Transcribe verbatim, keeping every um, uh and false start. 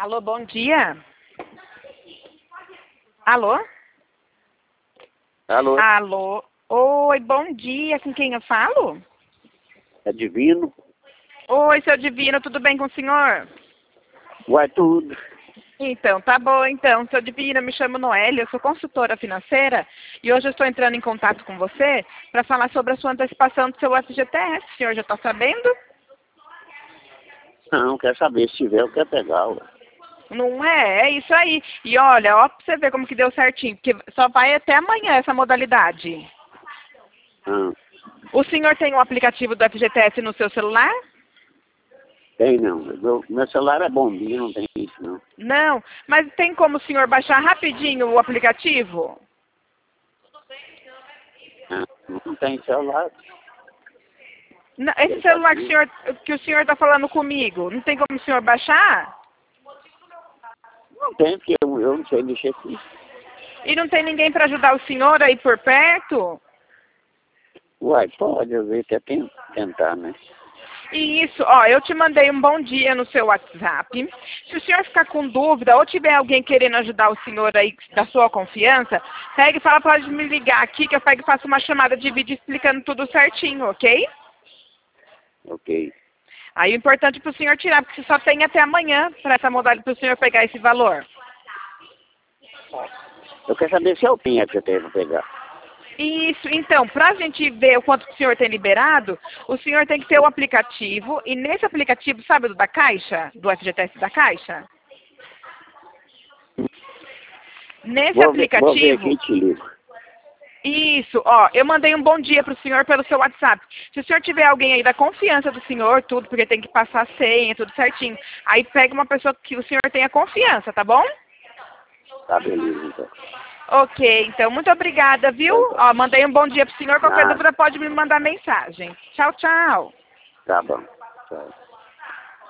Alô, bom dia. Alô? Alô? Alô? Oi, bom dia. Com quem eu falo? É Divino? Oi, seu Divino, tudo bem com o senhor? Uai, tudo. Então, tá bom, então. Seu Divino, eu me chamo Noélia, eu sou consultora financeira e hoje eu estou entrando em contato com você para falar sobre a sua antecipação do seu F G T S. O senhor já está sabendo? Não, quer saber, se tiver, eu quero pegar, ué. Não é? É isso aí. E olha, ó, pra você ver como que deu certinho, porque só vai até amanhã essa modalidade. Ah, O senhor tem o aplicativo do F G T S no seu celular? tem não. Meu, meu celular é bombinho, não tem isso, não. Não, mas tem como o senhor baixar rapidinho o aplicativo? Ah, não tem celular. Não, esse celular que o senhor que o senhor está falando comigo, não tem como o senhor baixar? Não tem, porque eu, eu não sei mexer com isso. E não tem ninguém para ajudar o senhor aí por perto? Uai, pode, eu ver, até tem- tentar, né? Isso, ó, eu te mandei um bom dia no seu WhatsApp. Se o senhor ficar com dúvida ou tiver alguém querendo ajudar o senhor aí da sua confiança, pega e fala, pode me ligar aqui que eu pego e faço uma chamada de vídeo explicando tudo certinho, ok? Ok. Aí o importante para o senhor tirar, porque você só tem até amanhã para essa modalidade, para o senhor pegar esse valor. Eu quero saber se eu tenho F G T S pra pegar. Isso, então, para a gente ver o quanto que o senhor tem liberado, o senhor tem que ter o aplicativo, e nesse aplicativo, sabe do da Caixa? Do F G T S da Caixa? Nesse Vou ver, vou ver aqui aplicativo, e te ligo. isso, ó, eu mandei um bom dia para o senhor pelo seu WhatsApp. Se o senhor tiver alguém aí da confiança do senhor, tudo, porque tem que passar a senha, tudo certinho, aí pega uma pessoa que o senhor tenha confiança, tá bom? Tá, beleza, então. Ok, então, muito obrigada, viu? Então tá. Ó, mandei um bom dia pro senhor, qualquer Nada. dúvida pode me mandar mensagem. Tchau, tchau. Tá bom. Tchau.